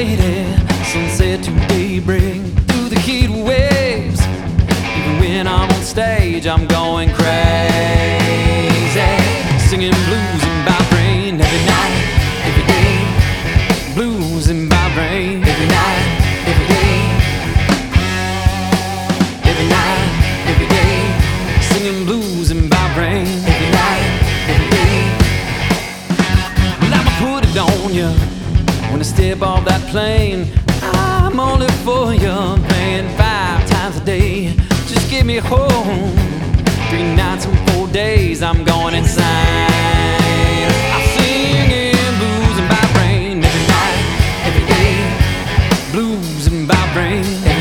lady, sunset to daybreak, through the heat waves. Even when I'm on stage, I'm going crazy, singing blues and vibrating every night, every day. Blues and vibrating every night, every day. Every night, every day. Singing blues and vibrating every night, every day. Well, I'ma put it on you when I step off that plane. I'm only for you, paying 5 times a day. Just get me home. 3 nights and 4 days, I'm going insane. I'm singing blues and vibrating every night, every day. Blues and vibrating every